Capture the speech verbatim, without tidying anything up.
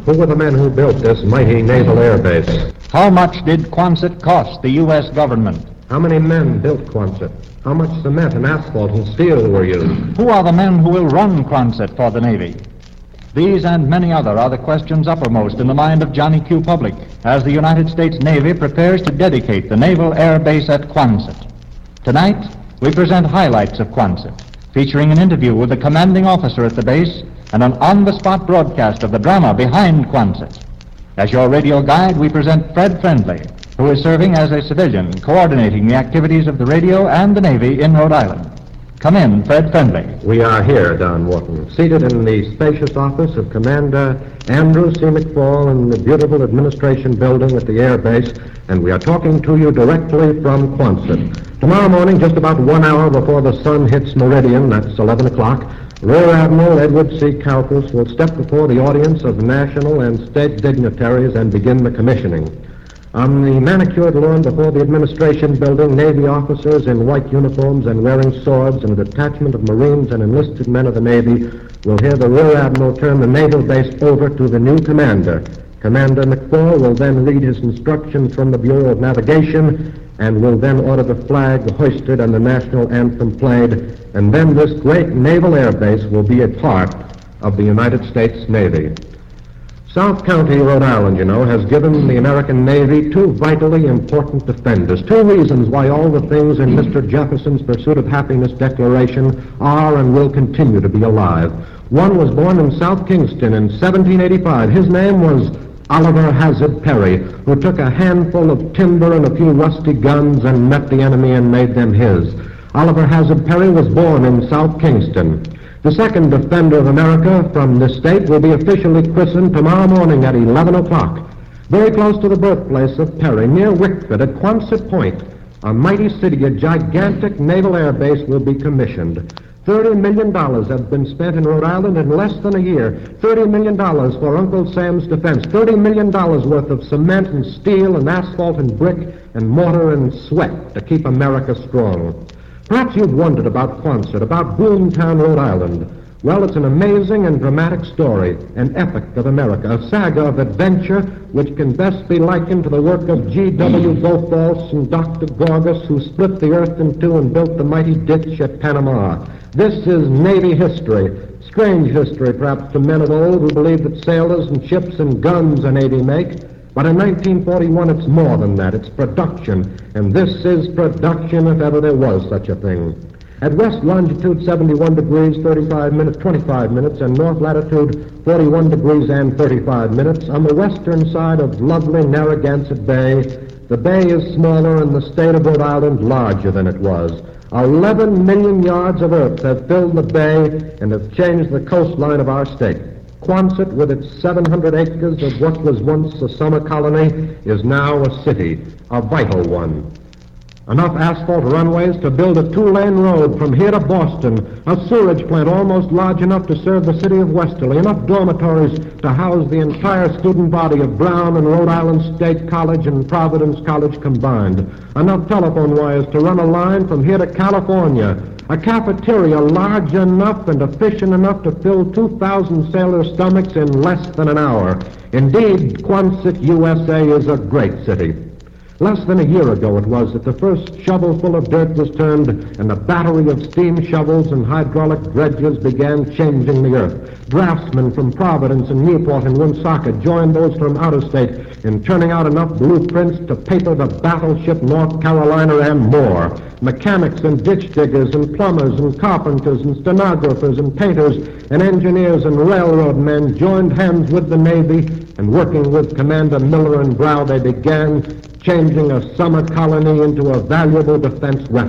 Who were the men who built this mighty naval air base? How much did Quonset cost the U S government? How many men built Quonset? How much cement and asphalt and steel were used? Who are the men who will run Quonset for the Navy? These and many other are the questions uppermost in the mind of Johnny Q. Public as the United States Navy prepares to dedicate the Naval Air Base at Quonset. Tonight, we present highlights of Quonset, featuring an interview with the commanding officer at the base and an on-the-spot broadcast of the drama behind Quonset. As your radio guide, we present Fred Friendly, who is serving as a civilian, coordinating the activities of the radio and the Navy in Rhode Island. Come in, Fred Friendly. We are here, Don Wharton, seated in the spacious office of Commander Andrew C. McFall in the beautiful administration building at the air base, and we are talking to you directly from Quonset. Tomorrow morning, just about one hour before the sun hits meridian, that's eleven o'clock, Rear Admiral Edward C. Kalkus will step before the audience of national and state dignitaries and begin the commissioning. On the manicured lawn before the administration building, Navy officers in white uniforms and wearing swords and a detachment of Marines and enlisted men of the Navy will hear the Rear Admiral turn the naval base over to the new commander. Commander McFall will then read his instructions from the Bureau of Navigation and will then order the flag hoisted and the national anthem played, and then this great naval air base will be a part of the United States Navy. South County, Rhode Island, you know, has given the American Navy two vitally important defenders, two reasons why all the things in Mister Jefferson's Pursuit of Happiness Declaration are and will continue to be alive. One was born in South Kingston in seventeen eighty-five. His name was Oliver Hazard Perry, who took a handful of timber and a few rusty guns and met the enemy and made them his. Oliver Hazard Perry was born in South Kingston. The second defender of America from this state will be officially christened tomorrow morning at eleven o'clock. Very close to the birthplace of Perry, near Wickford at Quonset Point, a mighty city, a gigantic naval air base will be commissioned. Thirty million dollars have been spent in Rhode Island in less than a year. Thirty million dollars for Uncle Sam's defense. Thirty million dollars worth of cement and steel and asphalt and brick and mortar and sweat to keep America strong. Perhaps you've wondered about Quonset, about Boomtown, Rhode Island. Well, it's an amazing and dramatic story, an epic of America, a saga of adventure which can best be likened to the work of G W Goethals and Doctor Gorgas, who split the earth in two and built the mighty ditch at Panama. This is Navy history, strange history perhaps to men of old who believe that sailors and ships and guns a Navy make. But in nineteen forty-one, it's more than that. It's production. And this is production if ever there was such a thing. At west longitude seventy-one degrees, thirty-five minutes, twenty-five minutes, and north latitude forty-one degrees and thirty-five minutes, on the western side of lovely Narragansett Bay, the bay is smaller and the state of Rhode Island larger than it was. Eleven million yards of earth have filled the bay and have changed the coastline of our state. Quonset, with its seven hundred acres of what was once a summer colony, is now a city, a vital one. Enough asphalt runways to build a two-lane road from here to Boston, a sewage plant almost large enough to serve the city of Westerly, enough dormitories to house the entire student body of Brown and Rhode Island State College and Providence College combined, enough telephone wires to run a line from here to California, a cafeteria large enough and efficient enough to fill two thousand sailors' stomachs in less than an hour. Indeed, Quonset, U S A is a great city. Less than a year ago it was that the first shovelful of dirt was turned and a battery of steam shovels and hydraulic dredges began changing the earth. Draftsmen from Providence and Newport and Woonsocket joined those from out of state in turning out enough blueprints to paper the battleship North Carolina and more. Mechanics and ditch diggers and plumbers and carpenters and stenographers and painters and engineers and railroad men joined hands with the Navy, and working with Commander Miller and Brow, they began changing a summer colony into a valuable defense weapon.